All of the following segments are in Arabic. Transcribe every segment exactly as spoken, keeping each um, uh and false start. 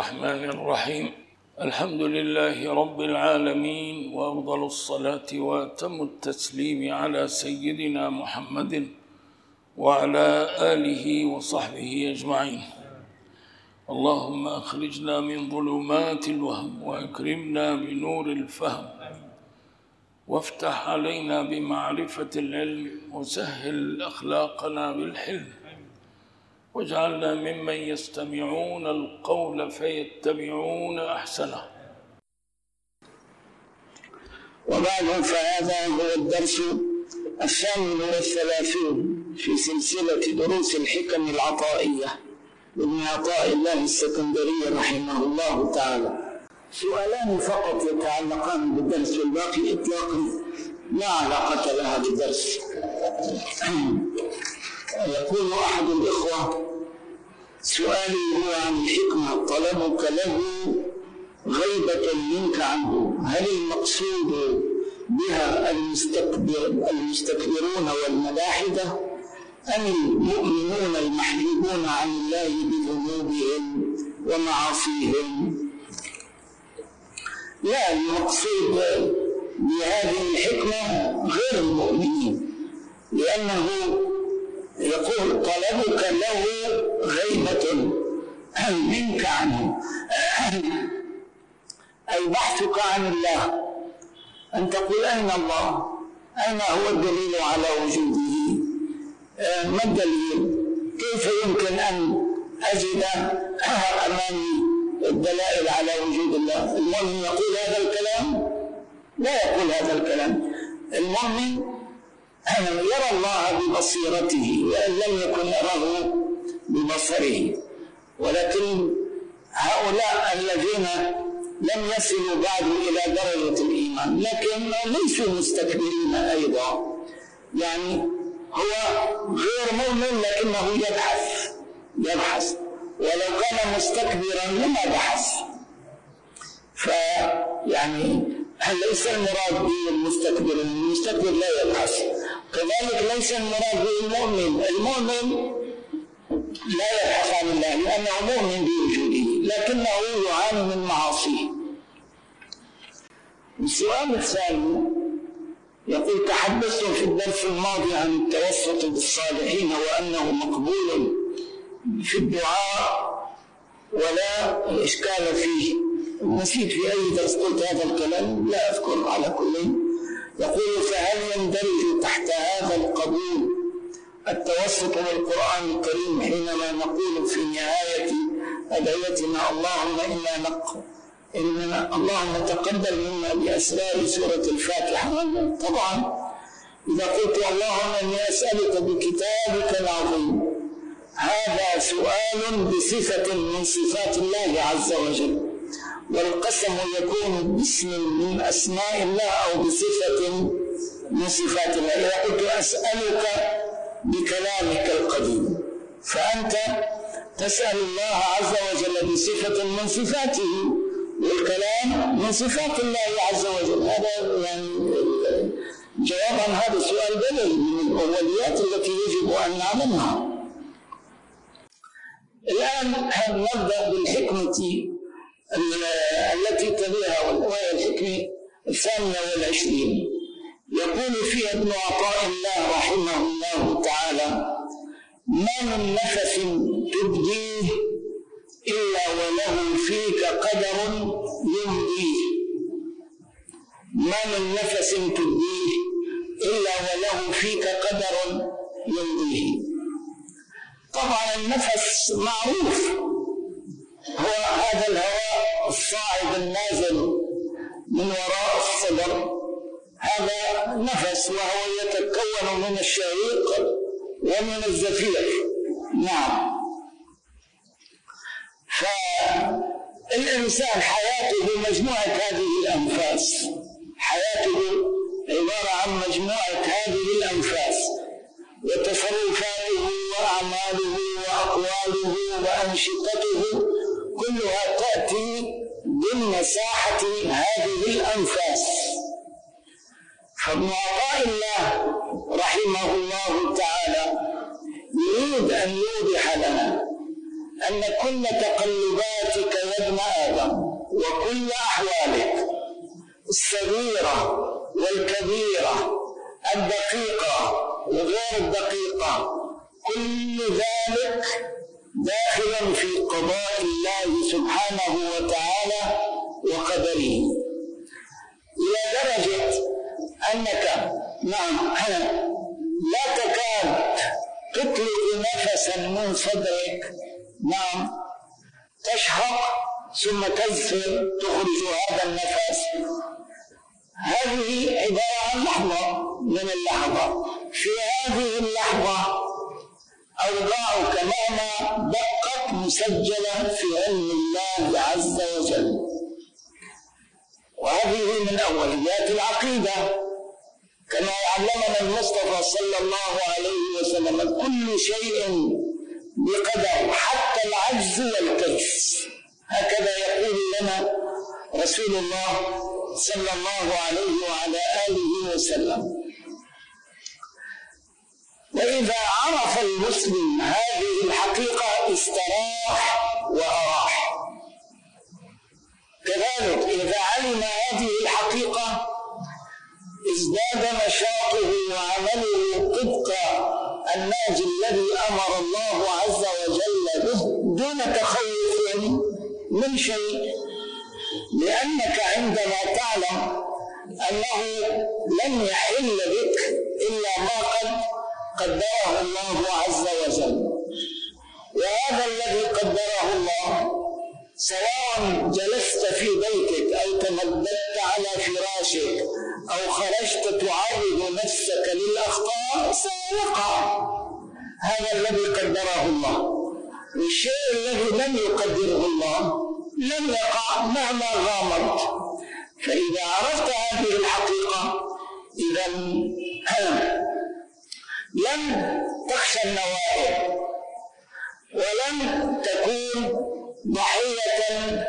الرحمن الرحيم. الحمد لله رب العالمين، وأفضل الصلاة وأتم التسليم على سيدنا محمد وعلى آله وصحبه أجمعين. اللهم أخرجنا من ظلمات الوهم وأكرمنا بنور الفهم، وافتح علينا بمعرفة العلم، وسهل أخلاقنا بالحلم، واجعلنا ممن يستمعون القول فيتبعون أحسنه. وبعد، فهذا هو الدرس الثامن والثلاثون في سلسلة دروس الحكم العطائية لابن عطاء الله السكندري رحمه الله تعالى. سؤالان فقط يتعلقان بالدرس، والباقي إطلاقا لا علاقة لها بالدرس. يقول أحد الإخوة: سؤالي هو عن الحكمة، طلبك له غيبة منك عنه، هل المقصود بها المستكبر المستكبرون والملاحدة، أم المؤمنون المحجوبون عن الله بذنوبهم ومعاصيهم؟ لا، المقصود بهذه الحكمة غير المؤمنين، لأنه يقول طلبك له غيبة منك عنه، أي بحثك عن الله، أن تقول أين الله؟ أين هو الدليل على وجوده؟ ما الدليل؟ كيف يمكن أن أجد أمامي الدلائل على وجود الله؟ المؤمن يقول هذا الكلام؟ لا يقول هذا الكلام. المؤمن يرى الله ببصيرته، وأن لم يكن يراه ببصره. ولكن هؤلاء الذين لم يصلوا بعد إلى درجة الإيمان لكن ليسوا مستكبرين أيضا، يعني هو غير مؤمن لكنه يبحث يبحث ولو كان مستكبرا لما بحث. فيعني ليس المراد به المستكبر، المستكبر لا يبحث. كذلك ليس المراد به المؤمن، المؤمن لا يبحث عن الله لأنه مؤمن بوجوده لكنه يعاني من معاصيه. السؤال الثاني يقول: تحدثتم في الدرس الماضي عن التوسط بالصالحين وأنه مقبول في الدعاء ولا إشكال فيه. نسيت في أي درس قلت هذا الكلام، لا أذكر. على كل، يقول: فهل يندرج تحت هذا القبول التوسط بالقرآن الكريم حينما نقول في نهاية أدعيتنا اللهم إنا نق إننا اللهم تقبل منا بأسرار سورة الفاتحة؟ طبعا. إذا قلت اللهم إني أسألك بكتابك العظيم، هذا سؤال بصفة من صفات الله عز وجل، والقسم يكون باسم من أسماء الله أو بصفة من صفات الله. إذا قلت أسألك بكلامك القديم، فأنت تسأل الله عز وجل بصفة من صفاته، والكلام من صفات الله عز وجل. هذا يعني جواب عن هذا السؤال بدل من الأوليات التي يجب أن نعلمها. الآن نبدأ بالحكمة التي تليها، وهي الحكمة الثانية والعشرين. يقول فيها ابن عطاء الله رحمه الله تعالى: ما من نفس تبديه إلا وله فيك قدر يمضيه. ما من نفس تبديه إلا وله فيك قدر يمضيه. طبعا النفس معروف، هو هذا الهواء الصاعد النازل من وراء الصدر، هذا نفس، وهو يتكون من الشهيق ومن الزفير. نعم. فالإنسان حياته مجموعة هذه الأنفاس، حياته عبارة عن مجموعة هذه الأنفاس، وتصرفاته وأعماله وأقواله وأنشطته كلها تأتي ضمن ساحة هذه الأنفاس. فابن عطاء الله رحمه الله تعالى يريد أن يوضح لنا أن كل تقلباتك يا ابن آدم وكل أحوالك الصغيرة والكبيرة الدقيقة وغير الدقيقة كل ذلك داخل في قضاء الله سبحانه وتعالى وقدره، إلى درجة أنك نعم لا تكاد تطلق نفسا من صدرك، نعم تشهق ثم تزفر تخرج هذا النفس. هذه عبارة عن لحظة من اللحظة، في هذه اللحظة أوضاعك مهما دقت مسجلة في علم الله عز وجل. وهذه من أوليات العقيدة كما علمنا المصطفى صلى الله عليه وسلم، كل شيء بقدر حتى العجز والكيس، هكذا يقول لنا رسول الله صلى الله عليه وعلى آله وسلم. وإذا عرف المسلم هذه الحقيقة استراح وأراح، كذلك إذا علم هذه الحقيقة ازداد نشاطه وعمله طبق النهج الذي أمر الله عز وجل به دون تخوف من شيء، لأنك عندما تعلم أنه لن يحل بك إلا ما قد قدره الله عز وجل، وهذا الذي قدره الله سواء جلست في بيتك أو تمددت على فراشك أو خرجت تعرض نفسك للأخطاء سيقع، هذا الذي قدره الله. والشيء الذي لم يقدره الله لم يقع مهما غامرت. فإذا عرفت هذه الحقيقة إذا لم تخشى النوائب ولم تكون ضحية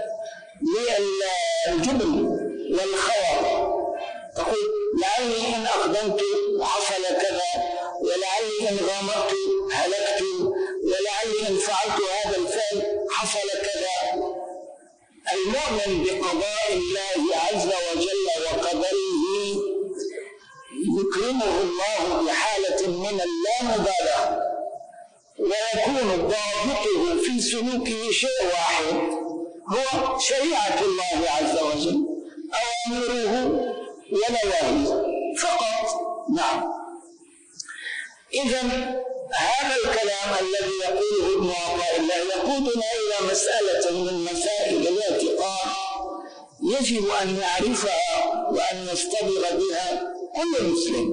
للجبن والخوف، تقول لعلي إن أقدمت حصل كذا، ولعلي إن غامرت هلكت، ولعلي إن فعلت هذا الفعل حصل كذا. المؤمن بقضاء الله عز وجل وقدره يكرمه الله بحالة من اللامبالاة، ويكون ضابطه في سلوكه شيء واحد هو شريعة الله عز وجل، أوامره ونواهيه فقط. نعم، إذن هذا الكلام الذي يقوله ابن عطاء الله يقودنا إلى مسألة من مسائل الاعتقاد يجب أن يعرفها وأن يستبر بها كل مسلم.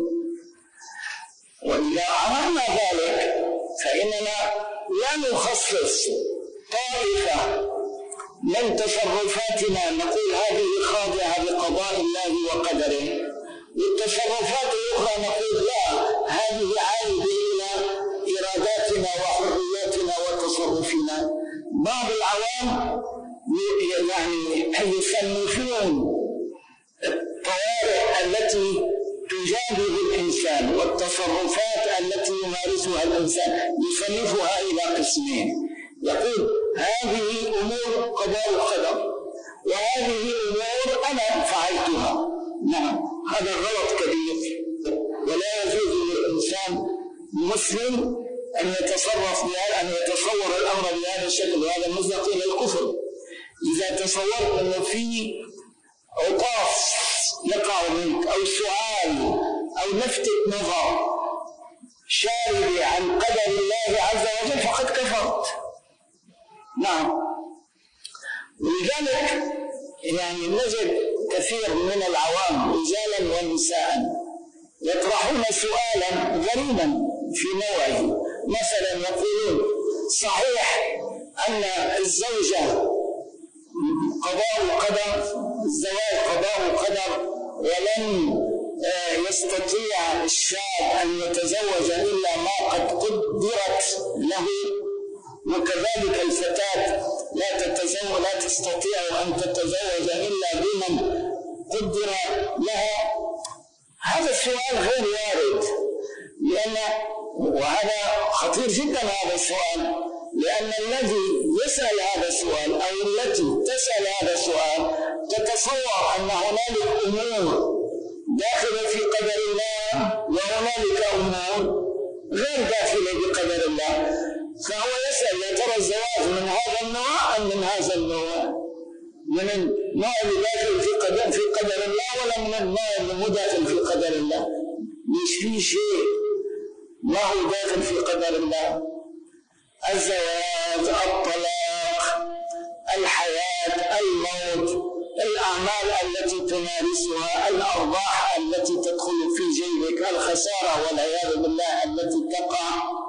وإذا عرفنا ذلك فإننا لا نخصص طائفة من تصرفاتنا نقول هذه خاضعة لقضاء الله وقدره، والتصرفات الأخرى نقول لا هذه عائدة إلى إراداتنا وحرياتنا وتصرفنا. بعض العوام يعني يصنفون الطوارئ التي تجاذب الإنسان والتصرفات التي يمارسها الإنسان يصنفها إلى قسمين، يقول هذه أمور قضاء القدر وهذه أمور أنا فعلتها. نعم، هذا غلط كبير، ولا يجوز للإنسان مسلم أن يتصرف بهذا، أن يتصور الأمر بهذا الشكل، وهذا مصدق إلى الكفر. إذا تصورت أنه في عطاس يقع منك أو سؤال أو لفتة نظر شاردة عن قدر الله عز وجل فقد كفرت. نعم، ولذلك يعني نجد كثير من العوام رجالا ونساء يطرحون سؤالا غريبا في نوعه، مثلا يقولون صحيح أن الزوجة قضاء قدر، الزواج قضاء قدر، ولن يستطيع الشاب أن يتزوج إلا ما قد قدرت له، وكذلك الفتاة لا تتزوج لا تستطيع أن تتزوج إلا بمن قدر لها. هذا السؤال غير وارد، لأن وهذا خطير جدا هذا السؤال، لأن الذي يسأل هذا السؤال أو التي تسأل هذا السؤال تتصور أن هنالك أمور داخلة في قدر الله وهنالك أمور غير داخلة بقدر الله، فهو يسأل يا ترى الزواج من هذا النوع أم من هذا النوع؟ من النوع اللي داخل في قدر في قدر الله ولا من النوع اللي مو داخل في قدر الله؟ مش في شيء ما هو داخل في قدر الله. الزواج، الطلاق، الحياة، الموت، الأعمال التي تمارسها، الأرباح التي تدخل في جيبك، الخسارة والعياذ بالله التي تقع،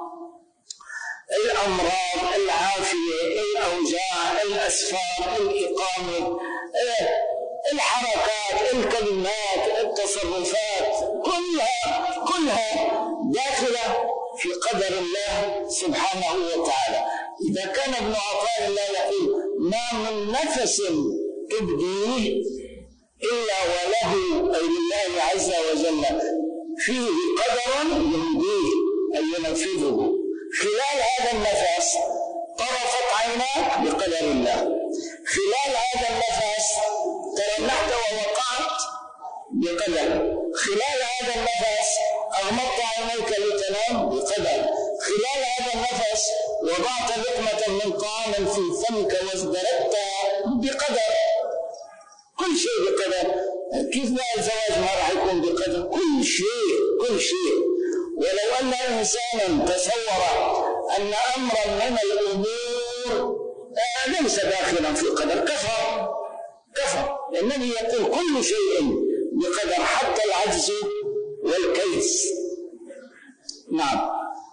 الأمراض، العافية، الأوجاع، الأسفار، الإقامة، الحركات، الكلمات، التصرفات، كلها كلها داخلة في قدر الله سبحانه وتعالى. إذا كان ابن عطاء الله يقول ما من نفس تبديه إلا وله أي لله عز وجل فيه قدر يمضيه أي ينفذه، خلال هذا النفس طرفت عيناك بقدر الله، خلال هذا النفس ترنحت ووقعت بقدر، خلال هذا النفس أغمضت عينيك لتنام بقدر، خلال هذا النفس وضعت لقمة من طعام في فمك وازدردتها بقدر. كل شيء بقدر. كيف ما الزواج ما راح يكون بقدر؟ كل شيء كل شيء. ولو أن إنسانا تصور أن أمرا من الأمور ليس داخلا في قدر كفر كفر، لأنه يقول كل شيء بقدر حتى العجز والكيس. نعم.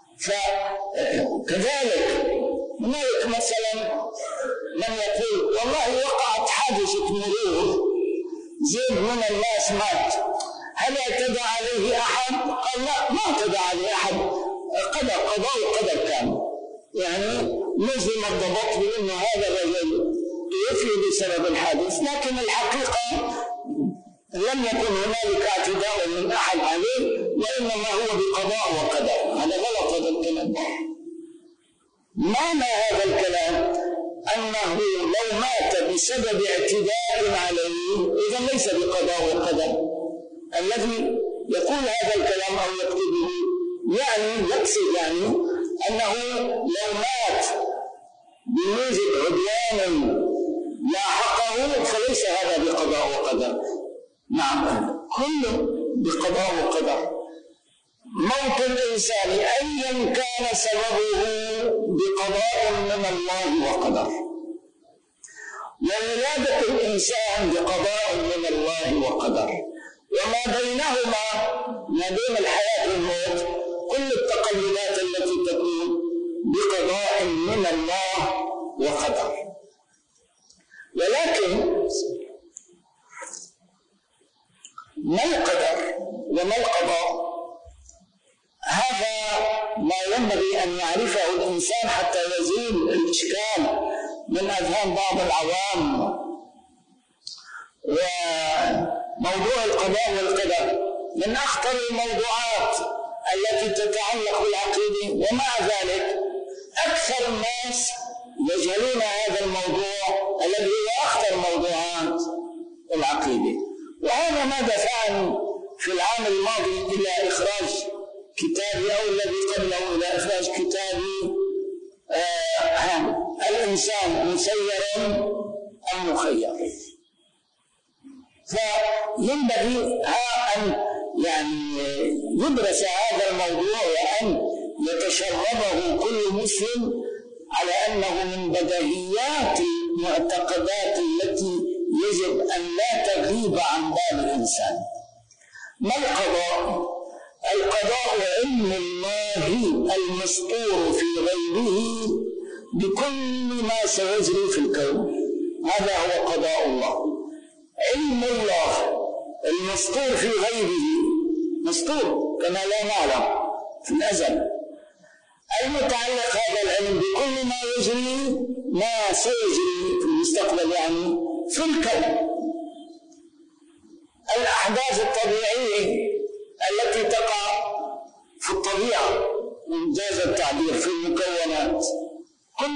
فكذلك هناك مثلا من يقول والله وقعت حادثة مرور، زيد من الناس مات، هل اعتدى عليه أحد؟ قال لا، ما اعتدى عليه أحد، قدر قضاء وقدر كان، يعني نزل الضبط بأنه هذا الرجل يفي بسبب الحادث، لكن الحقيقة لم يكن هنالك اعتداء من أحد عليه، وإنما هو بقضاء وقدر. هذا غلط هذا الكلام. معنى هذا الكلام أنه لو مات بسبب اعتداء عليه إذا ليس بقضاء وقدر. الذي يقول هذا الكلام أو يكتبه يعني يقصد يعني أنه لو مات بموجب عدوان لاحقه فليس هذا بقضاء وقدر. نعم، كله بقضاء وقدر. موت الإنسان أيا كان سببه بقضاء من الله وقدر، وولادة الإنسان بقضاء من الله وقدر، وما بينهما ما بين الحياة والموت كل التقلبات التي تكون بقضاء من الله وقدر. ولكن ما القدر وما القضاء؟ هذا ما ينبغي أن يعرفه الإنسان حتى يزيل الإشكال من أذهان بعض العوام. وموضوع القضاء والقدر من أخطر الموضوعات التي تتعلق بالعقيدة، ومع ذلك أكثر الناس يجهلون هذا الموضوع الذي هو أخطر موضوعات العقيدة. وهذا ما دفعني في العام الماضي إلى إخراج كتابي أو الذي قبله إلى إخراج كتابي آه الإنسان مسير أم مخير. فينبغي أن يعني يدرس هذا الموضوع وأن يتشربه كل مسلم على أنه من بديهيات المعتقدات التي يجب أن لا تغيب عن بال الإنسان. ما القضاء؟ القضاء علم الله المسطور في غيبه بكل ما سيجري في الكون، هذا هو قضاء الله. علم الله المسطور في غيبه، مسطور كما لا نعلم في الأزل، المتعلق هذا العلم بكل ما يجري ما سيجري في المستقبل، يعني في الكون. الأحداث الطبيعية التي تقع في الطبيعة إن جاز التعبير في المكونات، كل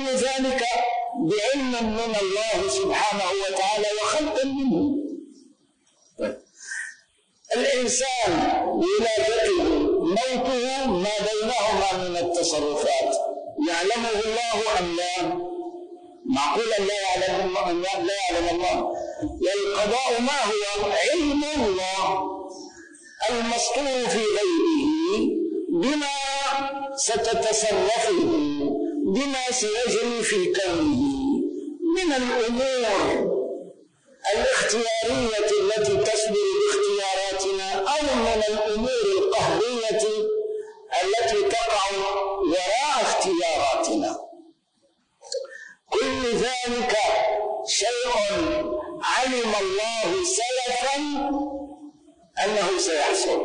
علم من الله سبحانه وتعالى وخلق منه. الإنسان ولادته موته ما بينهما من التصرفات يعلمه الله أم لا؟ معقولا لا يعلم لا يعلم الله. والقضاء ما هو؟ علم الله المسطور في غيبه بما ستتصرفه، بما سيجري في كونه من الأمور الاختيارية التي تصدر باختياراتنا أو من الأمور القهرية التي تقع وراء اختياراتنا. كل ذلك شيء علم الله سلفا أنه سيحصل.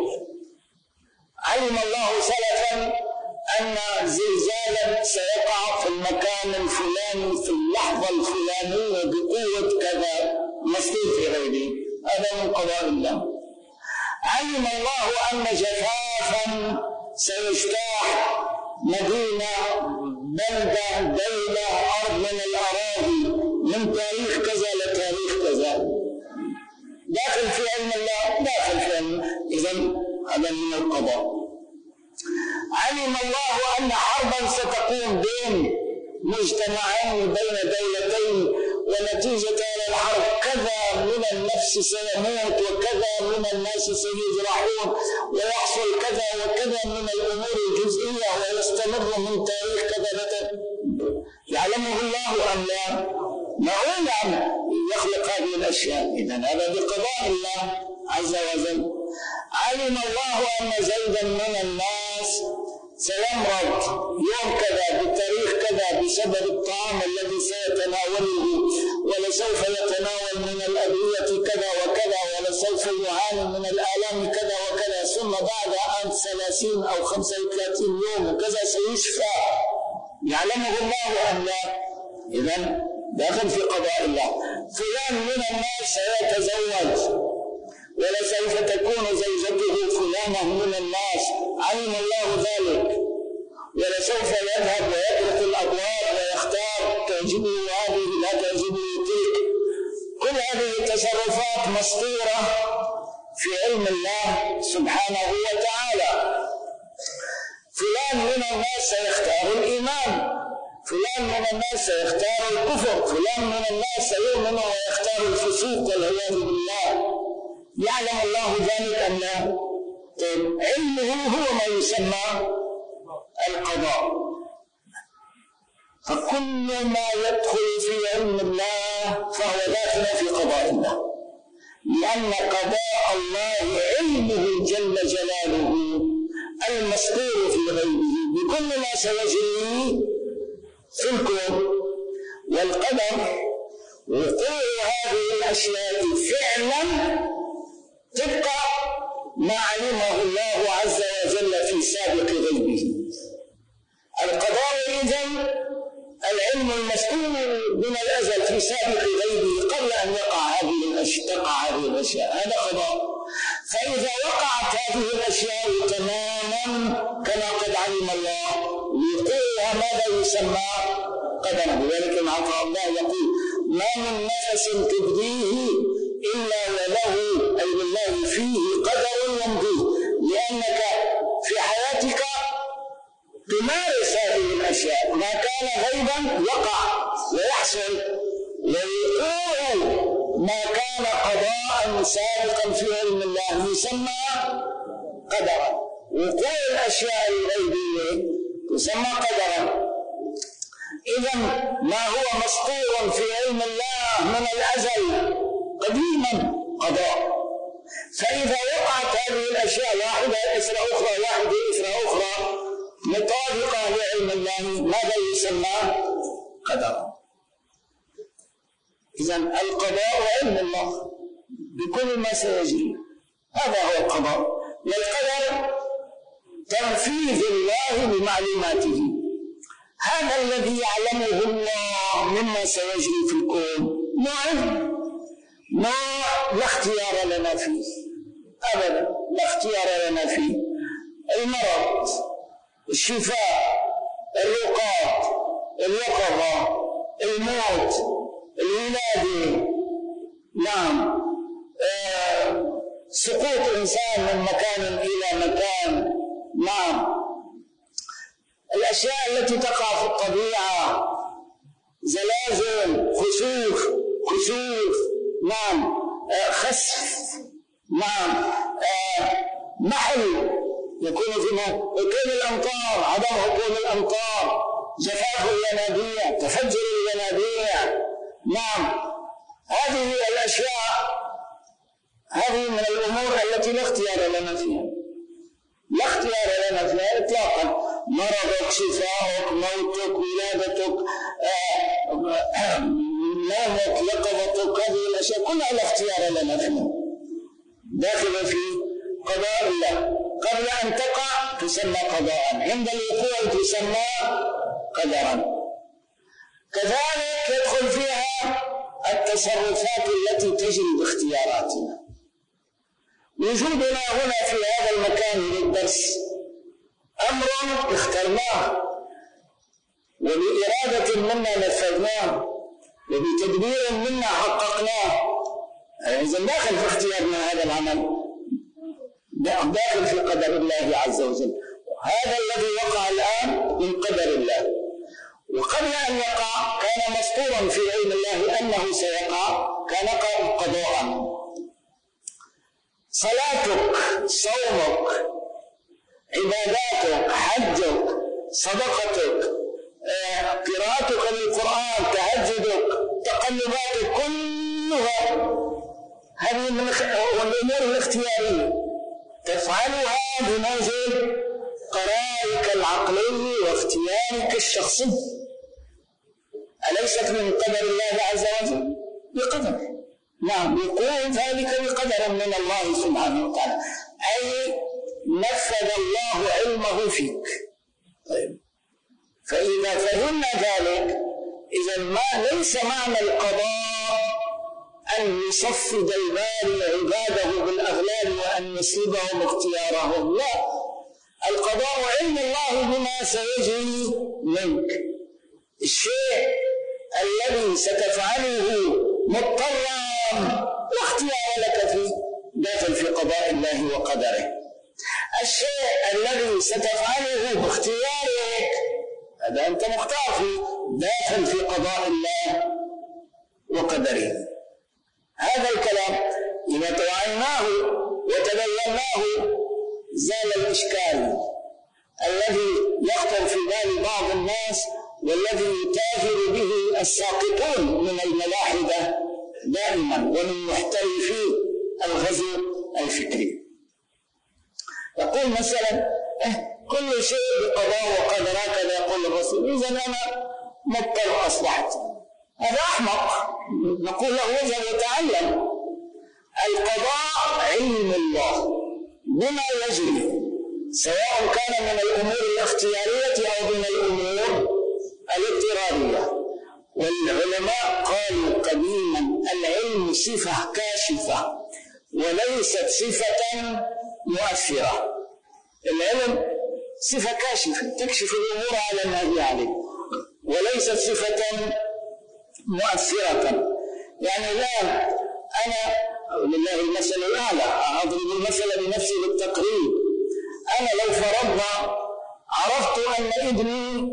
علم الله سلفا أن زلزالا سيقع في المكان الفلاني في اللحظة الفلانية بقوة كذا مسطور في غيبه، هذا من قضاء الله. علم الله أن جفافا سيجتاح مدينة بلدة دولة أرض من الأراضي من تاريخ كذا لتاريخ كذا، داخل في علم الله، داخل في علم. إذن هذا من القضاء. علم الله أن حربا ستقوم بين مجتمعين بين دولتين ونتيجة هذه الحرب كذا من النفس سيموت وكذا من الناس سيجرحون ويحصل كذا وكذا من الأمور الجزئية ويستمر من تاريخ كذا. يعلمه الله أم لا؟ معقول أن يخلق هذه الأشياء؟ إذن هذا بقضاء الله عز وجل. علم الله أن زيدا من الناس سيمرض يوم كذا بتاريخ كذا بسبب الطعام الذي سيتناوله، ولسوف يتناول من الأدوية كذا وكذا، ولسوف يعاني من الآلام كذا وكذا، ثم بعد أن ثلاثين أو خمسة وثلاثين يوم وكذا سيشفى. يعلمه الله أم لا؟ إذن داخل في قضاء الله. فلان من الناس سيتزوج ولسوف تكون زوجته فلانة من الناس، علم الله ذلك. ولسوف يذهب ويترك الأبواب ويختار تعجبه هذه لا تعجبه تلك. كل هذه التصرفات مسطورة في علم الله سبحانه وتعالى. فلان من الناس سيختار الإيمان، فلان من الناس سيختار الكفر، فلان من الناس سيؤمن ويختار الفسوق والعياذ بالله. يعلم الله ذلك أم لا؟ طيب علمه هو ما يسمى القضاء. فكل ما يدخل في علم الله فهو داخل في قضاء الله، لأن قضاء الله علمه جل جلاله المسطور في غيبه بكل ما سيجري في الكون. والقدر وقوع هذه الأشياء فعلا تبقى ما علمه الله عز وجل في سابق غيبه. القضاء إذن العلم المسطور من الأزل في سابق غيبه قبل أن يقع هذه الأشياء تقع هذه الأشياء، هذا قضاء. فإذا وقعت هذه الأشياء تماما كما قد علم الله وقوعها ماذا يسمى قدرا. لذلك عطاء الله يقول ما من نفس تبديه إلا وله أي بالله فيه قدر يمضيه، لأنك في حياتك تمارس هذه الأشياء، ما كان غيبا يقع ويحصل، ووقوع ما كان قضاء سابقا في علم الله يسمى قدرا. وقوع الأشياء الغيبية يسمى قدرا. إذن ما هو مسطور في علم الله من الأزل قديما قضاء. فإذا وقعت هذه الأشياء واحدة إثر أخرى واحدة إثر أخرى مطابقة لعلم الله ماذا يسمى قدرا. إذن القضاء علم الله بكل ما سيجري، هذا هو القضاء. والقدر تنفيذ الله بمعلوماته، هذا الذي يعلمه الله مما سيجري في الكون. نوع نوع لا اختيار لنا فيه أبدا، لا اختيار لنا فيه. المرض، الشفاء، الرقاد، اليقظة، الموت، التعادي، نعم، آه سقوط إنسان من مكان إلى مكان، نعم، الأشياء التي تقع في الطبيعة، زلازل، خسوف خسوف نعم، آه خسف، نعم، آه محل يكون في هطول الأمطار، عدم هطول الأمطار، جفاف الينابيع، تفجر الينابيع، نعم، هذه الأشياء هذه من الأمور التي لا اختيار لنا فيها، لا اختيار لنا فيها إطلاقا. مرضك، شفاءك، موتك، ولادتك، آه نومك، يقظتك، هذه الأشياء كلها لا اختيار لنا فيها، داخل في قضاء الله. قبل أن تقع تسمى قضاء، عند الوقوع تسمى قدرا. كذلك يدخل فيها التصرفات التي تجري باختياراتنا. وجودنا هنا في هذا المكان للدرس أمر اخترناه، وبإرادة منا نفذناه، وبتدبير منا حققناه. إذن داخل في اختيارنا هذا العمل، داخل في قدر الله عز وجل. هذا الذي وقع الآن من قدر الله، وقبل أن يقع كان مسطورا في علم الله أنه سيقع، كان قضاء. صلاتك، صومك، عباداتك، حجك، صدقتك، قراءتك للقرآن، تهجدك، تقلباتك، كلها هذه من الأمور الاختيارية تفعلها بموجب قرارك العقلي واختيارك الشخصي. أليست من قدر الله عز وجل؟ بقدر، نعم، يكون ذلك بقدر من الله سبحانه وتعالى، أي نفذ الله علمه فيك. طيب، فإذا فهمنا ذلك، إذا ما ليس معنى القضاء أن يصفد الباري عباده بالأغلال وأن يسلبهم اختيارهم، لا، القضاء علم الله بما سيجري منك. الشيء الذي ستفعله مضطرا لا اختيار لك فيه، داخل في قضاء الله وقدره. الشيء الذي ستفعله باختيارك هذا أنت مختار فيه، داخل في قضاء الله وقدره. هذا الكلام إذا توعيناه وتبيناه زال الإشكال الذي يخطر في بال بعض الناس، والذي يتاجر به الساقطون من الملاحدة دائما ومن محترفي الغزو الفكري. يقول مثلا كل شيء بقضاء وقدر، هكذا يقول الرسول، إذا أنا مضطر أصبحت. هذا أحمق، نقول له اذهب وتعلم. القضاء علم الله بما يجري، سواء كان من الأمور الاختيارية أو من الأمور الاضطرارية. والعلماء قالوا قديما العلم صفة كاشفة وليست صفة مؤثرة. العلم صفة كاشفة تكشف الأمور على النهي عليه، وليست صفة مؤثرة. يعني الآن أنا لله المثل الأعلى، أضرب المثل بنفسي للتقريب. أنا لو فرضنا عرفت أن ابني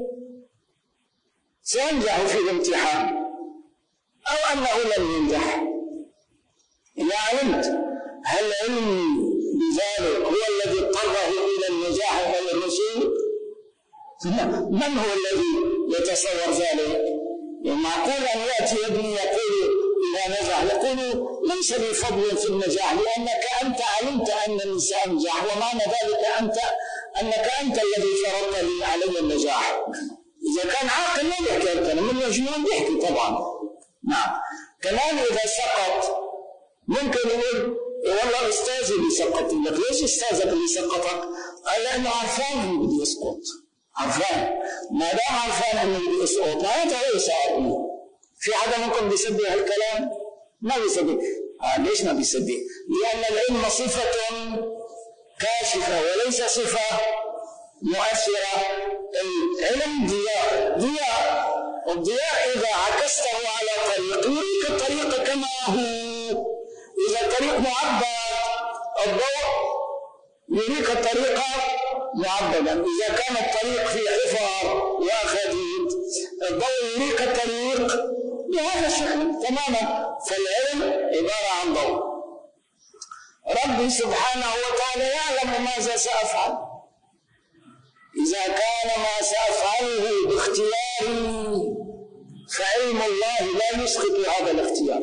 سينجح في الامتحان أو أنه لن ينجح، إذا علمت، هل علمي بذلك هو الذي اضطره إلى النجاح أو الرسول؟ من هو الذي يتصور ذلك؟ معقول أن يأتي ابني يقول إذا نجح، يقول ليس لي فضل في النجاح لأنك أنت علمت أنني سأنجح، ومعنى ذلك أنت أنك أنت الذي فرضت لي علي النجاح. إذا كان عاقل ما يحكي الكلام، من مجنون يحكي طبعا. نعم، كمان إذا سقط ممكن يقول والله أستاذي اللي سقط لك. ليش أستاذك اللي سقطك؟ قال لأنه عرفان إنه بده يسقط، عرفان، ما دام عرفان إنه بده يسقط معناته هو يساعدني. في حدا منكم بيصدق هالكلام؟ ما بيصدق. آه ليش ما بيصدق؟ لأن العلم صفة كاشفة وليس صفة مؤثرة. العلم ضياء، ضياء الضياء إذا عكسته على طريق يريك الطريق كما هو. إذا الطريق معبد الضوء يريك الطريق معبدا، إذا كان الطريق في حفر وخديد الضوء يريك الطريق بهذا الشكل تماما. فالعلم عبارة عن ضوء. ربي سبحانه وتعالى يعلم ماذا سأفعل. إذا كان ما سأفعله باختياري فعلم الله لا يسقط هذا الاختيار،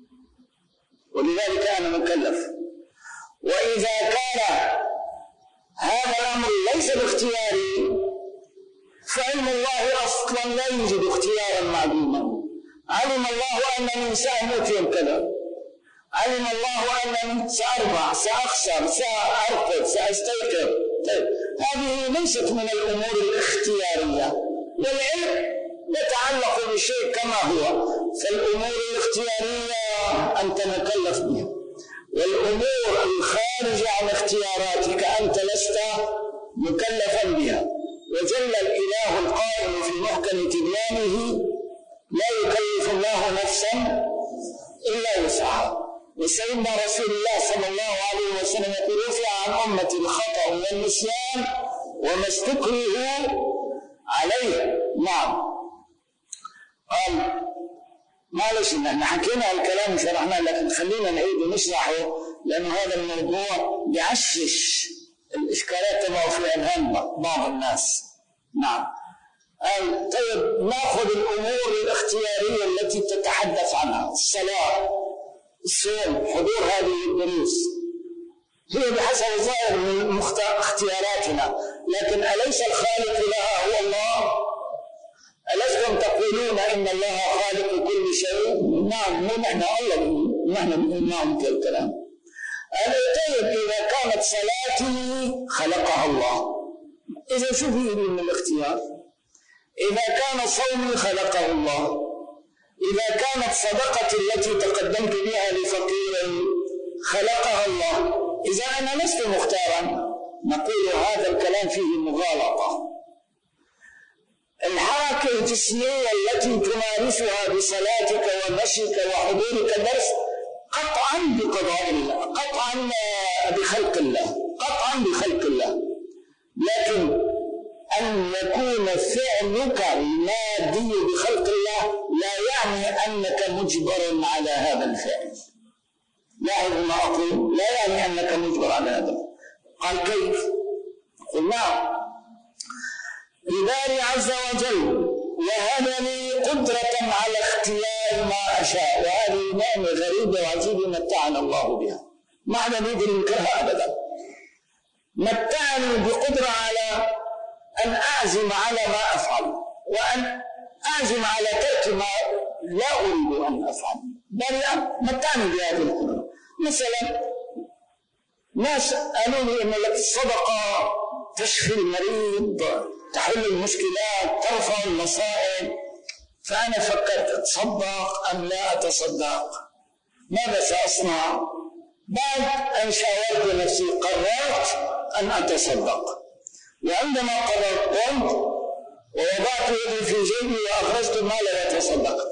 ولذلك أنا مكلف. وإذا كان هذا الأمر ليس باختياري فعلم الله أصلا لا يوجد اختيارا معلوما. علم الله أنني سأموت يوم كذا، علم الله أنني سأربع، سأخسر، سأرقد، سأستيقظ. طيب هذه ليست من الأمور الاختيارية، والعلم يتعلق بشيء كما هو. فالأمور الاختيارية أنت مكلف بها، والأمور الخارجة عن اختياراتك أنت لست مكلفا بها. وجل الإله القائل في محكم تبيانه: لا يكلف الله نفسا إلا وسعها. وسيدنا رسول الله صلى الله عليه وسلم يقول: رفع عن أمتي الخطأ والنسيان وما استكرهوا عليه. نعم. قال معلش نحن حكينا الكلام وشرحناه، لكن خلينا نعيد ونشرحه لأن هذا الموضوع بيعشش الإشكالات تبعه في أذهان بعض الناس. نعم. قال طيب ناخذ الأمور الاختيارية التي تتحدث عنها: الصلاة، الصوم، حضور هذه الدروس، هي بحسب ظاهر من اختياراتنا، لكن أليس الخالق لها هو الله؟ ألستم تقولون إن الله خالق كل شيء؟ نعم، مو نحن الله نحن بنقول نعم كالكلام. قال طيب إذا كانت صلاتي خلقها الله، إذا شو في من الاختيار؟ إذا كان صومي خلقه الله، إذا كانت صدقتي التي تقدمت بها لفقير خلقها الله، إذا أنا لست مختارا نقول هذا الكلام فيه مغالطة. الحركة الجسمية التي تمارسها بصلاتك ومشيك وحضورك درس قطعا بقضاء الله، قطعا بخلق الله، قطعا بخلق الله. لكن أن يكون فعلك المادي بخلق الله لا يعني أنك مجبر على هذا الفعل. لاحظ ما أقول، لا يعني أنك مجبر على هذا. قال كيف؟ قل نعم، لله عز وجل وهبني قدرة على اختيار ما أشاء، وهذه نعمة غريبة وعجيبة متعنا الله بها، ما حدا بيقدر ينكرها أبدا. متعني بقدرة على أن أعزم على ما أفعل، وأن أعزم على ترك ما لا أريد أن أفعل، بل متعني بهذه القدرة. مثلا ناس قالوا لي إن لك الصدقة تشفي المريض، تحل المشكلات، ترفع المصائب، فأنا فكرت أتصدق أم لا أتصدق؟ ماذا سأصنع؟ بعد أن شاورت نفسي قررت أن أتصدق، وعندما قررت قمت ووضعت يدي في جيبي وأخرجت المال وتصدقت.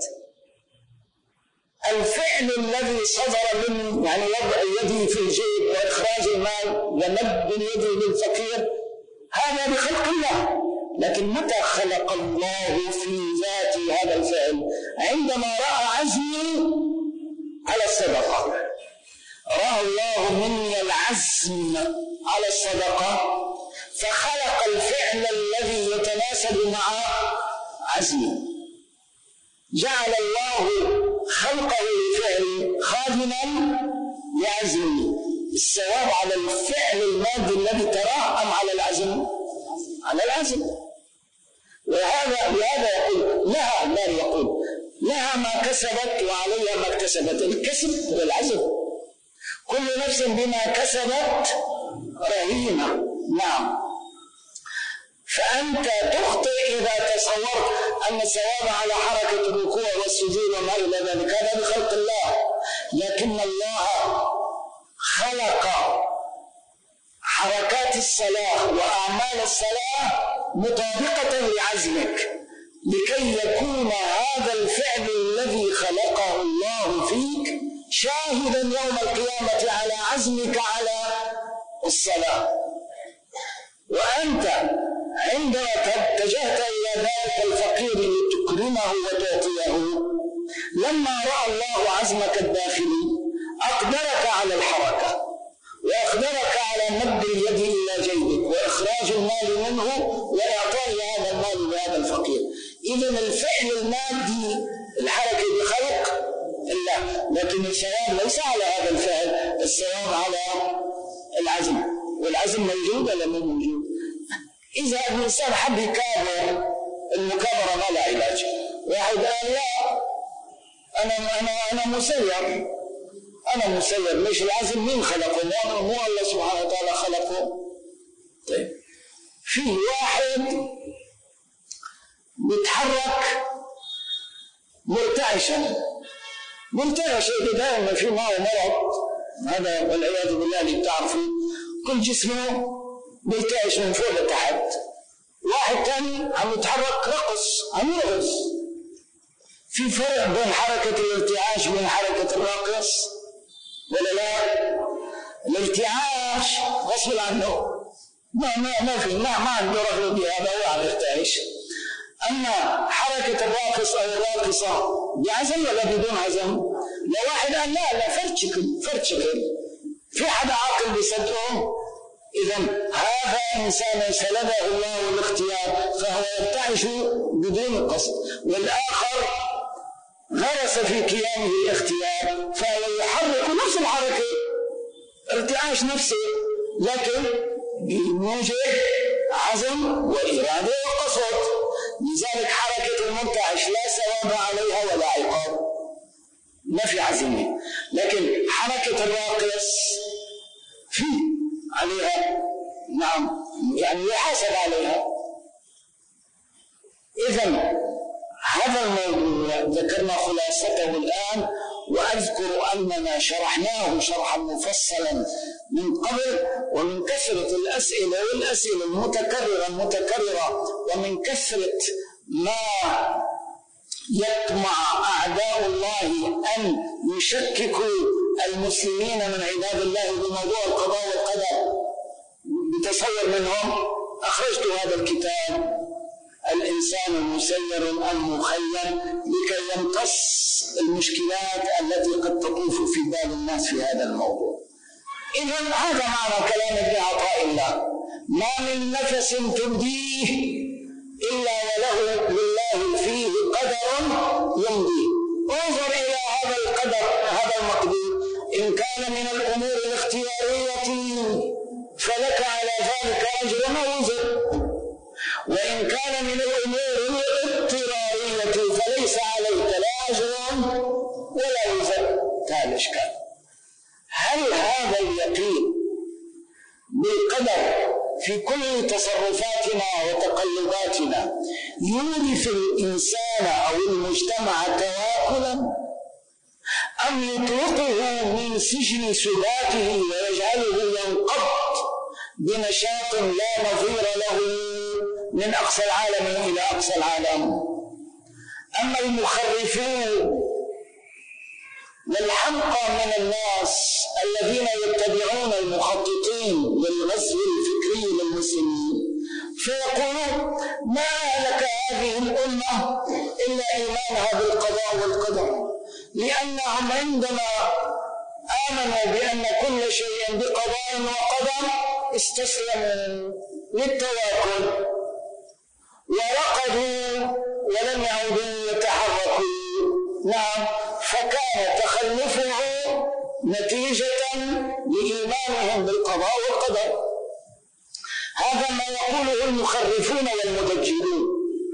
الفعل الذي صدر من يعني وضع يدي في الجيب وإخراج المال ومد يدي للفقير هذا بخلق الله، لكن متى خلق الله في ذات هذا الفعل؟ عندما رأى عزمي على الصدقة، رأى الله مني العزم على الصدقة فخلق الفعل الذي يتناسب مع عزمي. جعل الله خلقه لفعل خادما لعزمه. الثواب على الفعل المادي الذي تراهن على العزم، على العزم. وهذا لهذا يقول لها النار، يقول لها ما كسبت وعليها ما اكتسبت. الكسب هو العزم، كل نفس بما كسبت رهينة. نعم. فأنت تخطئ إذا تصورت أن الثواب على حركة الركوع والسجود وما إلى ذلك، هذا بخلق الله. لكن الله خلق حركات الصلاة وأعمال الصلاة مطابقة لعزمك، لكي يكون هذا الفعل الذي خلقه الله فيك شاهدا يوم القيامة على عزمك على الصلاة. وأنت عندما اتجهت إلى ذلك الفقير لتكرمه وتعطيه، لما رأى الله عزمك الداخلي أقدرك على الحركة، وأقدرك على مد اليد إلى جيبك وإخراج المال منه وإعطاء هذا المال لهذا الفقير. إذن الفعل المادي الحركة بخلق الله، لكن الثواب ليس على هذا الفعل، الثواب على العزم، والعزم موجود ولا مو موجود؟ إذا الإنسان حب يكابر، المكابرة ما لها علاج. واحد قال لا أنا أنا أنا مسير، أنا مسير، مش العزم مين خلقه؟ مو مو الله سبحانه وتعالى خلقه. طيب في واحد بيتحرك مرتعشا، مرتعش دائما في معه مرض، هذا والعياذ بالله اللي بتعرفوا كل جسمه بيرتعش من فوق لتحت. واحد ثاني عم يتحرك رقص، عم يرقص. في فرق بين حركة الارتعاش وبين حركة الراقص ولا لا؟ الارتعاش غصب عنه، ما ما ما في ما ما عنده رغبة بهذا، هو عم يرتعش. أما حركة الراقص أو الراقصة بعزم ولا بدون عزم؟ لو واحد قال لا لا فرد شكل فرد شكل، في حدا عاقل بيصدقه؟ إذن هذا إنسان سلبه الله الاختيار فهو يرتعش بدون قصد، والآخر غرس في قيامه الاختيار فهو يحرك نفس الحركة، ارتعاش نفسه، لكن بموجب عزم وإرادة وقصد. لذلك حركة المرتعش لا ثواب عليها ولا عقاب، ما في عزيمة. لكن حركة الراقص في عليها، نعم، يعني يحاسب عليها. إذن هذا الموضوع ذكرنا خلاصته الآن، وأذكر أننا شرحناه شرحا مفصلا من قبل، ومن كثرة الأسئلة والأسئلة المتكررة المتكررة ومن كثرة ما يطمع أعداء الله أن يشككوا المسلمين من عباد الله بموضوع القضاء والقدر بتصور منهم، أخرجت هذا الكتاب الإنسان المسير المخير لكي يمتص المشكلات التي قد تطوف في بال الناس في هذا الموضوع. إذن هذا معنى كلام ابن عطاء الله: ما من نفس تبديه إلا وله لله فيه قدر يمضي. انظر إلى هذا القدر، هذا المقدور، إن كان من الأمور الاختيارية فلك على ذلك أجر ووزر، وإن كان من الأمور الاضطرارية فليس عليك لا أجر ولا وزر. هذا الإشكال. هل هذا اليقين بالقدر في كل تصرفاتنا وتقلباتنا يورث الإنسان أو المجتمع تواكلا، أم يطلقه من سجن سباته ويجعله ينقض بنشاط لا نظير له من أقصى العالم إلى أقصى العالم؟ أما المخرفون والحمقى من الناس الذين يتبعون المخططين للغزو الفكري للمسلمين فيقولون: ما أهلك هذه الأمة إلا إيمانها بالقضاء والقدر، لأنهم عندما آمنوا بأن كل شيء بقضاء وقدر استسلموا للتواكل ورقدوا ولم يعودوا يتحركوا. نعم، فكان تخلفه نتيجة لإيمانهم بالقضاء والقدر. هذا ما يقوله المخرفون والمدجلون.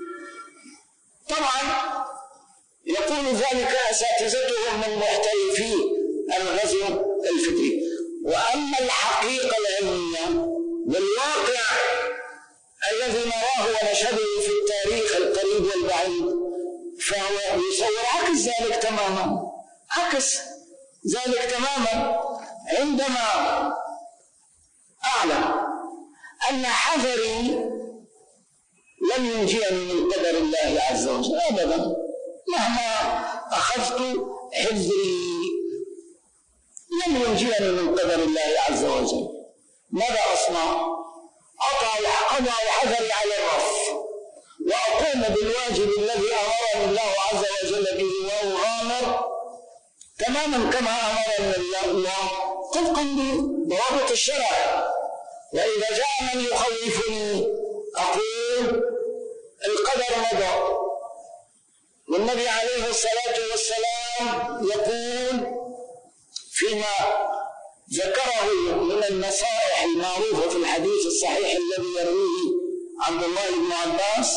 طبعا يقول ذلك أساتذتهم من محترفي الغزو الفكري. وأما الحقيقة العلمية والواقع الذي نراه ونشهده في التاريخ القريب والبعيد فهو يصور عكس ذلك تماما، عكس ذلك تماما. عندما أعلم أن حذري لن ينجيني من قدر الله عز وجل أبدا، مهما أخذت حذري لن ينجيني من قدر الله عز وجل. ماذا أصنع؟ أضع حذري على الرف وأقوم بالواجب الذي أمرني الله عز وجل به وأغامر تماما كما أمرني الله طبقا بضوابط الشرع. وإذا جاء من يخوفني أقول القدر مضى، والنبي عليه الصلاة والسلام يقول فيما ذكره من النصائح المعروفة في الحديث الصحيح الذي يرويه عبد الله بن عباس: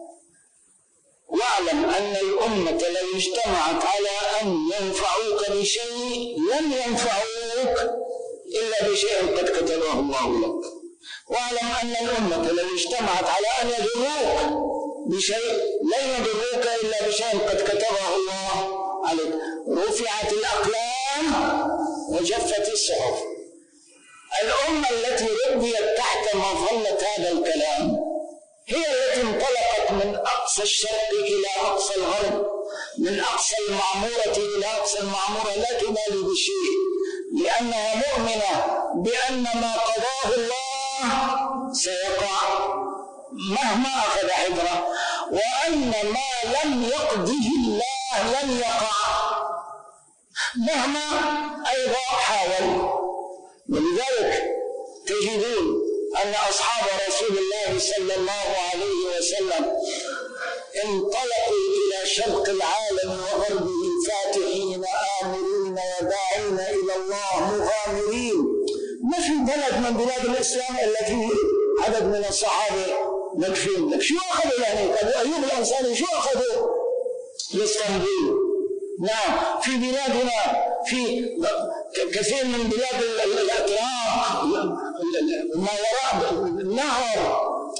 واعلم أن الأمة لو اجتمعت على أن ينفعوك بشيء لن ينفعوك إلا بشيء قد كتبه الله لك. واعلم أن الأمة لو اجتمعت على أن يضروك بشيء لن يضروك إلا بشيء قد كتبه الله عليك. رفعت الأقلام وجفت الصحف. الأمة التي ربيت تحت مظلة هذا الكلام هي التي انطلقت من أقصى الشرق إلى أقصى الغرب، من أقصى المعمورة إلى أقصى المعمورة، لا تبالي بشيء، لأنها مؤمنة بأن ما قضاه الله سيقع مهما أخذ حذره، وأن ما لم يقضه الله لن يقع مهما أيضا حاول. ولذلك تجدون أن أصحاب رسول الله صلى الله عليه وسلم انطلقوا إلى شرق العالم وغربه فاتحين آمرين وداعين إلى الله مغامرين. ما في بلد من بلاد الإسلام إلا فيه عدد من الصحابة مدفون لك. شو أخذوا يعني؟ أبو أيوب الأنصاري شو أخذوا؟ لإسطنبول. نعم، في بلادنا في كثير من بلاد الأتراك ما وراء النهر،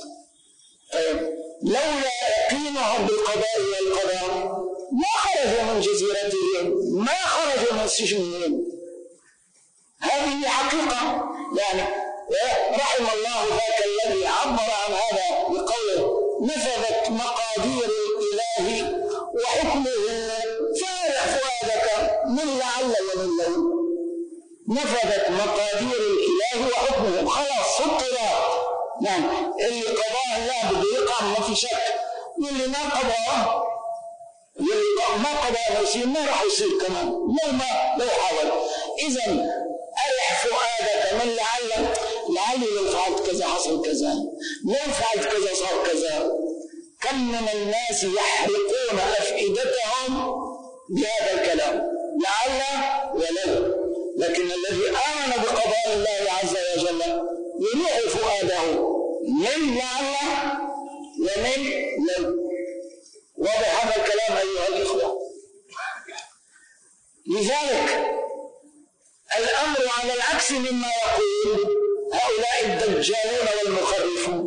لولا يقينهم بالقضاء والقدر ما خرجوا من جزيرتهم، ما خرجوا من سجنهم. هذه حقيقة. يعني رحم الله ذاك الذي عبر عن هذا بقوله: نفذت مقادير الإله وحكمه فارح فؤادك من لعل ومن لو. نفذت مقادير الإله وحكمه، خلاص سطر. نعم، اللي قضاه الله بده يقع ما في شك، واللي ما قضاه واللي ما قضاه يصير ما راح يصير كمان مهما لو حاول. إذن أرح فؤادك من لعل لعلي لو فعلت كذا حصل كذا، لو فعلت كذا صار كذا. كم من الناس يحرقون أفئدتهم بهذا الكلام لعل ولو، لكن الذي آمن بقضاء الله عز وجل يلوح فؤاده من لعل ومن لو. واضح هذا الكلام أيها الإخوة؟ لذلك الأمر على العكس مما يقول هؤلاء الدجالون والمخرفون.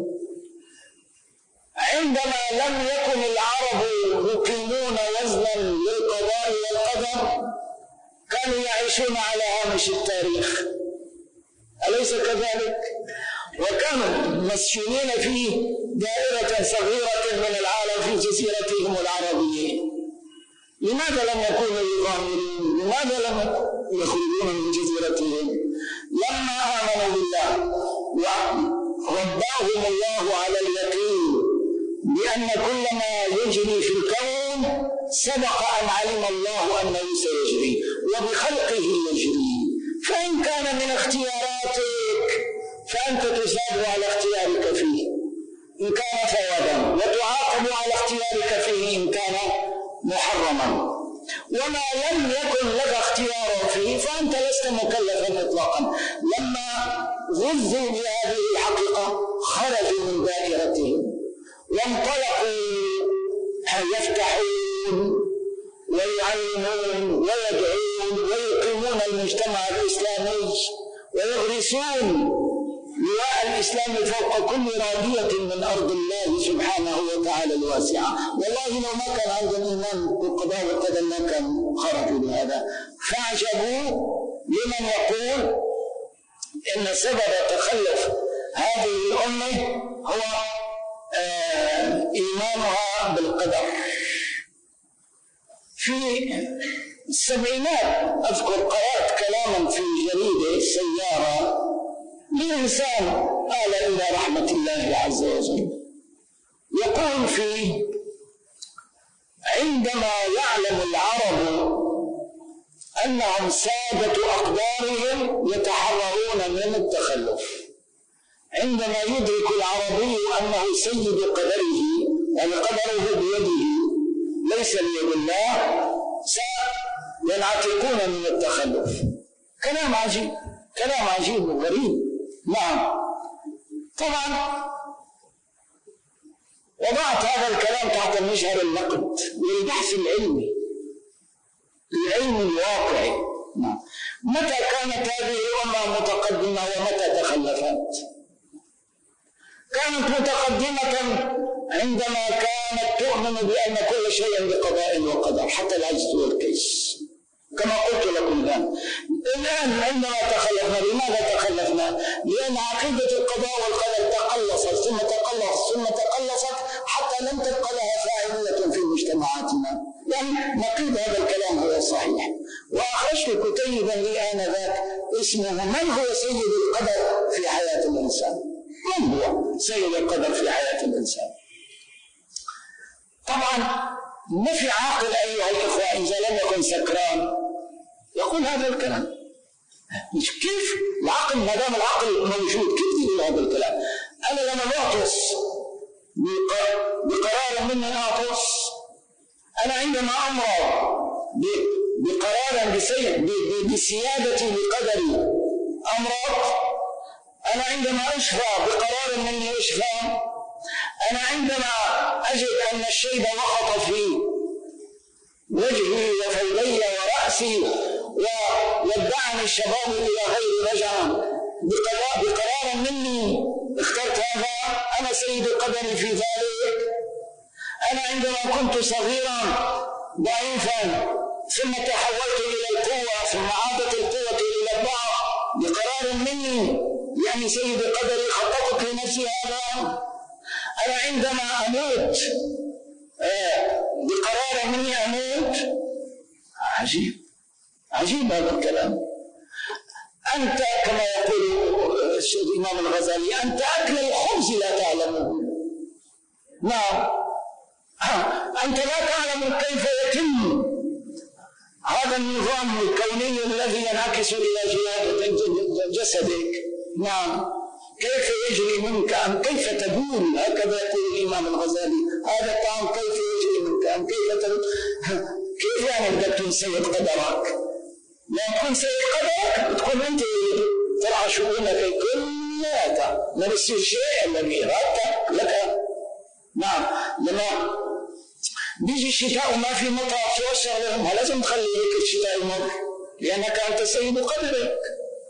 عندما لم يكن العرب يقيمون وزنا للقضاء والقدر كانوا يعيشون على هامش التاريخ، أليس كذلك؟ وكانوا مسجونين في دائرة صغيرة من العالم في جزيرتهم العربية. لماذا لم يكونوا يغامرون؟ لماذا لم يخرجون من جزيرتهم؟ لما آمنوا بالله ورباهم الله على اليقين بأن كل ما يجري في الكون سبق أن علم الله أنه سيجري وبخلقه يجري. فإن كان من اختياراتك فأنت تثاب على اختيارك فيه إن كان ثوابا، وتعاقب على اختيارك فيه إن كان محرما. وما لم يكن لك اختيار فيه فأنت لست مكلفا إطلاقا. لما غذوا بهذه الحقيقة خرجوا من دائرتهم وانطلقوا يفتحون ويعلمون ويدعون ويقيمون المجتمع الإسلامي ويغرسون لواء الإسلام فوق كل رادية من أرض الله سبحانه وتعالى الواسعة. والله لو ما كان عندهم إيمان بالقضاء والقدر ما كان خرجوا بهذا. فعجبوا لمن يقول إن سبب تخلف هذه الأمة هو آه بالقدر. في السبعينات أذكر قرأت كلاما في جريدة سيارة لإنسان آل إلى رحمة الله عز وجل، يقول فيه: عندما يعلم العرب أنهم سادة أقدارهم يتحررون من التخلف. عندما يدرك العربي أنه سيد قدره، يعني قدره بيده ليس بيد الله، سينعتقون من التخلف. كلام عجيب، كلام عجيب وغريب. نعم، طبعا وضعت هذا الكلام تحت مجهر النقد والبحث العلمي، العلم الواقعي. نعم. متى كانت هذه الأمة متقدمة ومتى تخلفت؟ كانت متقدمة عندما كانت تؤمن بأن كل شيء بقضاء وقدر، حتى العجز والكيس، كما قلت لكم الآن. الآن عندما تخلفنا، لماذا تخلفنا؟ لأن عقيدة القضاء والقدر تقلصت ثم تقلصت ثم تقلصت حتى لم تبقى لها فاعلية في مجتمعاتنا. يعني نقيض هذا الكلام هو صحيح. وأخرجت كتيبا لي آنذاك اسمه من هو سيد القدر في حياة الإنسان؟ من هو سيد القدر في حياة الإنسان؟ طبعا ما في عاقل أيها الإخوة إذا لم يكن سكران يقول هذا الكلام. كيف العقل ما دام العقل موجود كيف يقول هذا الكلام؟ أنا لما أعطس بقرار مني أعطس، أنا عندما أمر بقرار بسيادتي لقدري أمرض، أنا عندما أشفى بقرار مني أشفى، أنا عندما أجد أن الشيب وخط في وجهي وفيدي ورأسي وودعني الشباب إلى غير رجعة بقرار مني اخترت هذا، أنا سيد قدري في ذلك. أنا عندما كنت صغيرا ضعيفا ثم تحولت إلى القوة ثم عادت القوة إلى الضعف بقرار مني، يعني سيد قدري خططت لنفسي هذا. أنا عندما أموت آه بقرار مني أموت. عجيب عجيب هذا الكلام. أنت كما يقول الإمام الغزالي أنت أكل الخبز لا تعلمه. نعم، أنت لا تعلم كيف يتم هذا النظام الكوني الذي ينعكس إلى جسدك. نعم، كيف يجري منك أم كيف تدور، هكذا يقول الإمام الغزالي. هذا الطعام كيف يجري منك أم كيف تدور. كيف يعني بدك تكون سيد قدرك؟ لما تكون سيد قدرك بتكون أنت ترعى شؤونك كلها، ما بصير شيء الذي إرادتك لك. نعم، لما بيجي الشتاء وما في مطر توسع لهم، لازم تخلي لك الشتاء يمر لأنك أنت سيد قدرك.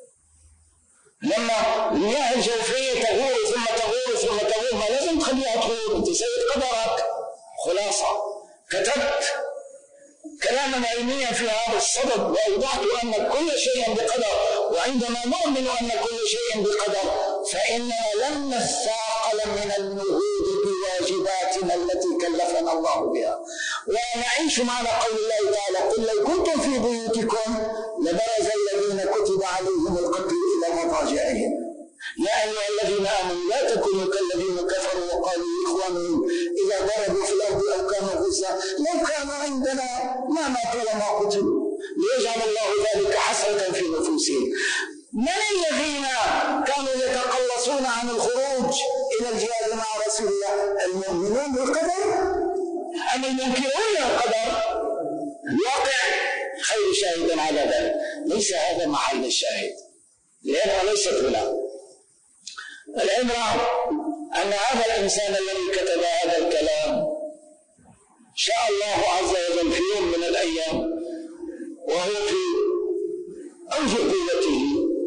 لما المياه الجوفية تغور ثم تغور ثم تغور، ما لازم تخليها تغور، أنت سيد قدرك. خلاصة، كتبت كلاما علميا في هذا الصدد وأوضحت أن كل شيء بقدر، وعندما نؤمن أن كل شيء بقدر فإننا لن نستعقل من النهوض بواجباتنا التي كلفنا الله بها ونعيش معنى قول الله تعالى: قل لو كنتم في بيوتكم لبرز الذين كتب عليهم القتل إلى مضاجعهم يا أيها الذين آمنوا لا تكونوا كالذين كفروا وقالوا لإخوانهم إذا ضربوا في الأرض أو كانوا غزا لو كانوا عندنا ما ماتوا وما قتلوا ليجعل الله ذلك حسرة في نفوسهم. من الذين كانوا يتقلصون عن الخروج إلى الجهاد مع رسول الله؟ المؤمنون بالقدر أم المنكرون القدر؟ الواقع خير شاهد على ذلك. ليس هذا محل الشاهد، لأنها ليست هنا. العبرة أن هذا الإنسان الذي كتب هذا الكلام شاء الله عز وجل في يوم من الأيام وهو في أوج قوته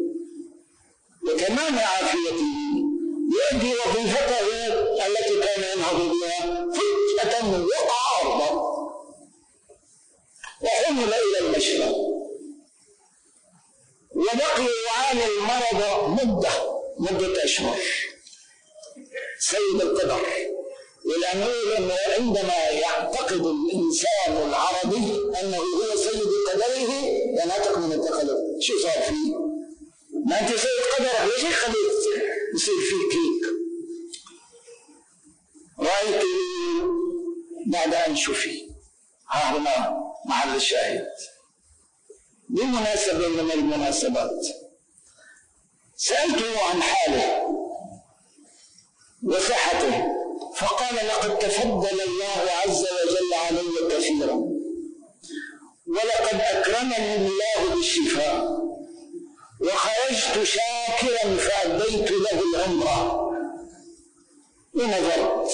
وتمام عافيته يؤدي وظيفته التي كان ينهض بها، فجأة وقع أرضا وحمل إلى المشفى وبقي يعاني المرض مدة مدة أشهر. سيد القدر ولنقول أنه عندما يعتقد الإنسان العربي أنه هو سيد قدره ينطق من التقلب. شو صار فيه؟ ما أنت سيد قدرك، ليش خليت يصير فيك هيك؟ رأيت بعد أن شفي. ها هنا محل الشاهد. بمناسبة من المناسبات سألته عن حاله وصحته، فقال: لقد تفضل الله عز وجل علي كثيرا، ولقد أكرمني الله بالشفاء، وخرجت شاكرا فأديت له العمرة، ونظرت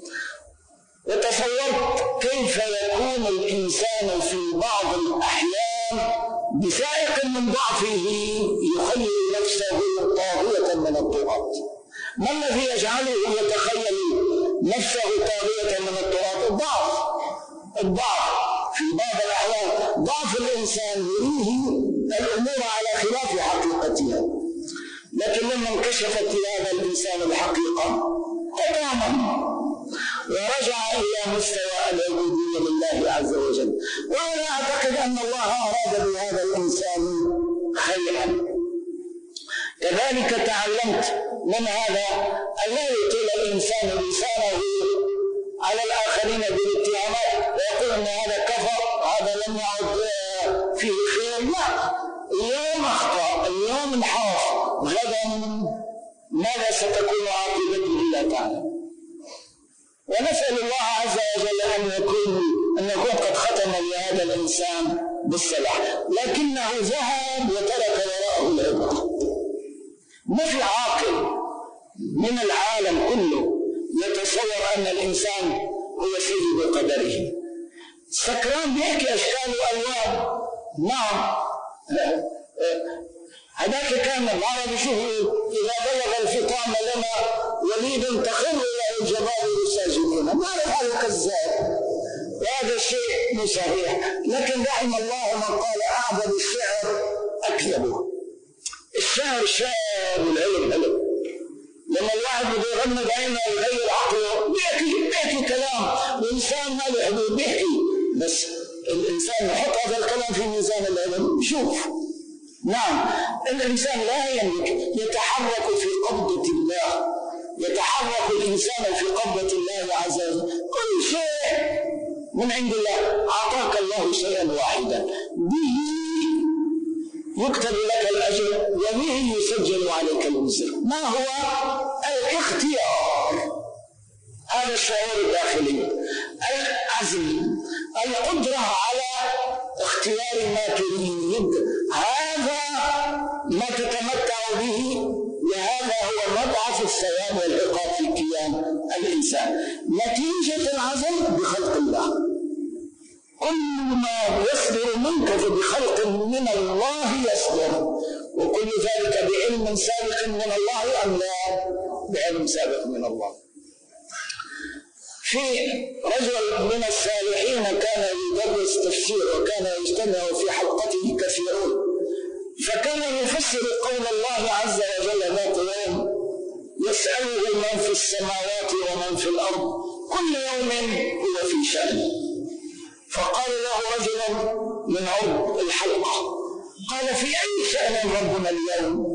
وتصورت كيف يكون الإنسان في بعض الأحيان بسائق من ضعفه يخيل نفسه طاغية من الطغاة. ما الذي يجعله يتخيل نفسه طاغية من الطغاة؟ الضعف. الضعف في بعض الأحيان ضعف الإنسان يريه الأمور على خلاف حقيقتها، لكن لما انكشفت لهذا الإنسان الحقيقة تماما ورجع إلى مستوى العبودية لله عز وجل. وأنا أعتقد أن الله أراد بهذا الإنسان خيرا. كذلك تعلمت من هذا أن لا يطيل الإنسان لسانه على الآخرين بالاتهامات ويقول أن هذا كفر، هذا لم يعد فيه خير. لا، اليوم أخطأ، اليوم انحرف، غدا ماذا ستكون عاقبته لا تعلم. ونسأل الله عز وجل أن يكون أن يكون قد ختم لهذا الإنسان بالصلاح، لكنه ذهب وترك وراءه العبرة. ما في عاقل من العالم كله يتصور أن الإنسان هو سيد قدره. سكران بيحكي أشكال وألوان، نعم، هذاك كان العرب يشوفوا إذا بلغ الفطام لنا وليد تخر له الجبال ساجدين. ما أعرف هذا كذاب، وهذا الشيء مو صحيح، لكن رحم الله من قال أعظم الشعر أكذبه. الشعر شعر والعلم علم. لما الواحد بده يغمض عينه ويغير عقله بيحكي بيحكي كلام، والإنسان ما له حدود بيحكي، بس الإنسان يحط هذا الكلام في ميزان العلم شوف. نعم، الإنسان لا يملك، يتحرك في قبضة الله، يتحرك الإنسان في قبضة الله عز وجل. كل شيء من عند الله. أعطاك الله شيئا واحدا به يكتب لك الأجر وبه يسجل عليك الوزر. ما هو؟ الاختيار، هذا الشعور الداخلي، العزم، القدرة على اختيار ما تريد. هذا ما تتمتع به، وهذا هو مبعث الثواب والعقاب في كيان الإنسان. نتيجة العزم بخلق الله. كل ما يصدر منك فبخلق من الله يصدر، وكل ذلك بعلم سابق من الله أم لا؟ بعلم سابق من الله. في رجل من الصالحين كان يدرس تفسير وكان يجتمع في حلقته كثيرون، فكان يفسر قول الله عز وجل ذات يوم: يسأله من في السماوات ومن في الأرض كل يوم هو في شأن. فقال له رجل من عرض الحلقة، قال: في أي شأن ربنا اليوم؟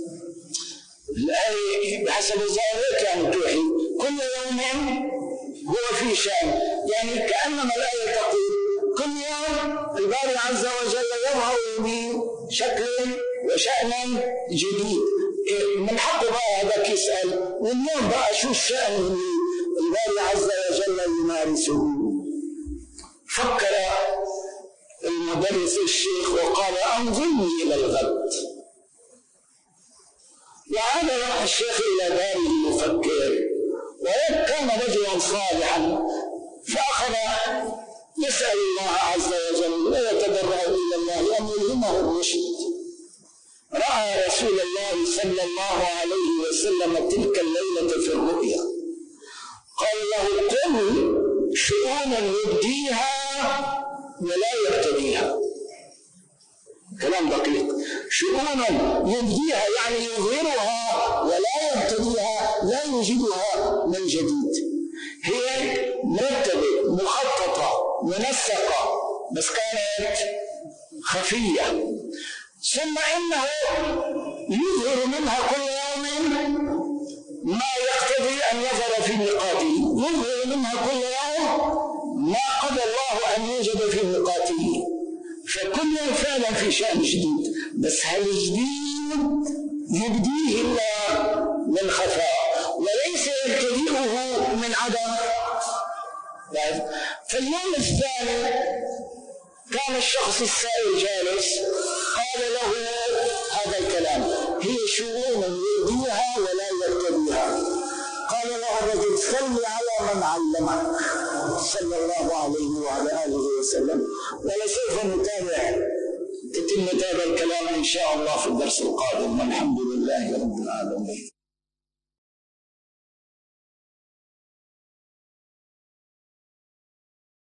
الآية بحسب الظاهر كانت توحي كل يوم هو في شأن، يعني كأنما الآية تقول كل يوم الباري عز وجل يظهر بشكل وشأن جديد. من حقه بقى هذاك يسأل، واليوم بقى شو الشأن اللي الباري عز وجل يمارسه؟ فكر المدرس الشيخ وقال: أنظرني إلى الغد. وعاد راح الشيخ إلى داره يفكر، وكان رجلا صالحا، فأخذ يسأل الله عز وجل ويتضرع إلى الله أن يلهمه الرشد. رأى رسول الله صلى الله عليه وسلم تلك الليلة في الرؤيا، قال له: قل شؤون يبديها ولا يبتديها. كلام دقيق. شؤون يبديها يعني يظهرها، ولا يبتديها لا يوجدها من جديد. هي مرتبة مخططة منسقة، بس كانت خفية. ثم إنه يظهر منها كل يوم ما يقتضي أن يظهر في ميقاته، يظهر منها كل يوم ما قضى الله أن يوجد في ميقاته، فكل يوم فعلا في شأن جديد، بس هالجديد يبديه الله من خفاء وليس يبتدئه من عدم. فاليوم الثاني كان الشخص السائل جالس، قال له هذا الكلام: هي شؤون يبديها ولا يبتديها. قال له الرجل: صل على من علمك صلى الله عليه وعلى آله وسلم. ولسوف نتابع تتم هذا الكلام إن شاء الله في الدرس القادم، والحمد لله رب العالمين.